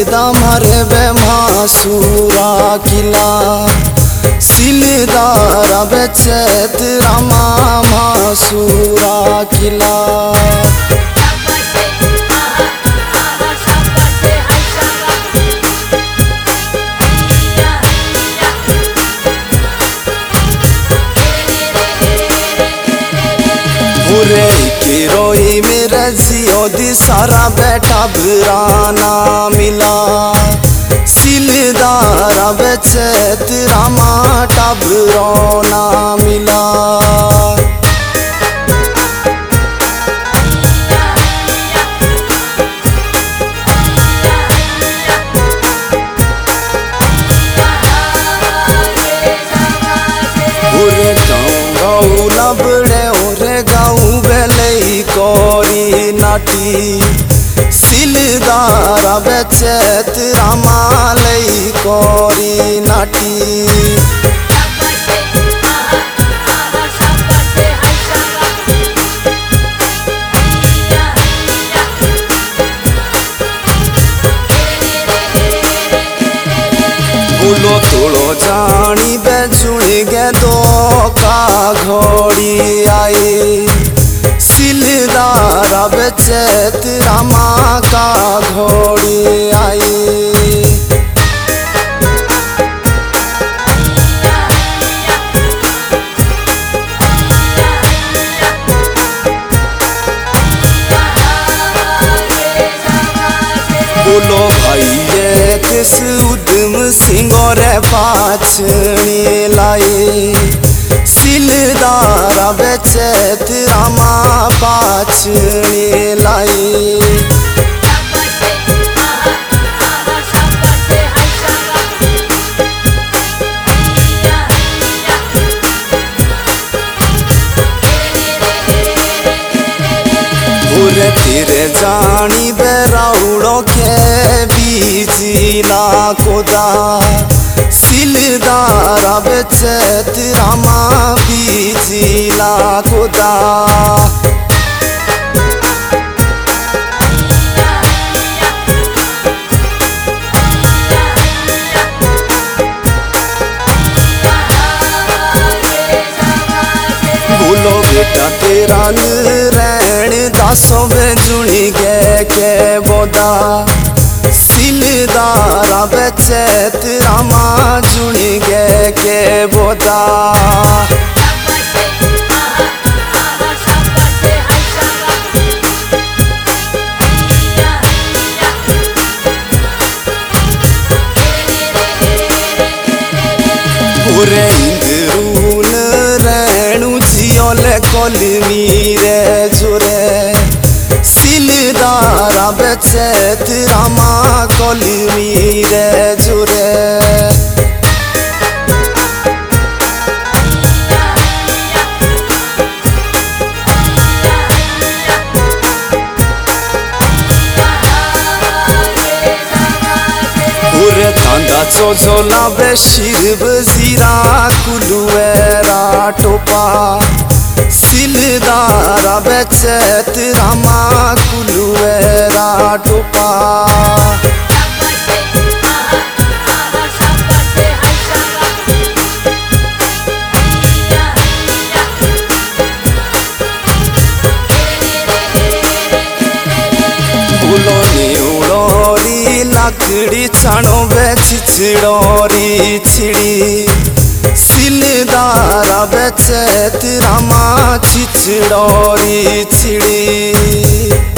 सिलदा मारे बे मासूरा किला सिलदारा बेचैत रामा मासूरा किला पूरे की रोई मेरे जियो दी सारा बैठा बुराना मिला सिलदारा बेचैत रामा टबरोना मिला पूरे गाँव लबड़े ओरे गाँव बेलई कोरी नाटी सिलदारा बेचैत रामा लई कोरी नाटी बोलो तोड़ो जानी बेजुड़ गे दो का घोड़ी आई सिलदारा बेचैत रामा का घोड़ी आई बोलो भाई किस उद्यम सिंगोरे पाछने लाए सिलदारा बेचैत रामा पाछने लाए पूरे तेरे जानी बेराउड़ो के बीजिला कोदा सिलदारा बेचैत रामा बीजिला कोदा बोलो बेटा तेरा रहन दासों बेजुड़ी गे के बोदा सिलदारा बेचैत रामा जुड़ी गे के बोदा पूरे इंदरून रहनु जियोले कोलमी रे जुरे सिलदारा बेचैत रामा कोलमी रे जुरे पूरे थांदा चोचोला बेशीर बजीरा कुलुएरा टोपा सिलदारा बेचैत रामा कुलुएरा टोपा बोलो नेउड़ोरी लाकड़ी छाणो बे छिछड़ोरी छिड़ी सिलदारा बेचैत रामा छिछड़ोरी छिड़ी।